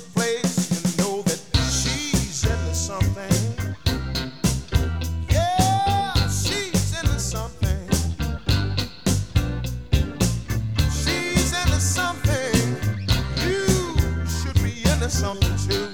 first place, you know that she's into something. Yeah, she's into something. She's into something. You should be into something too.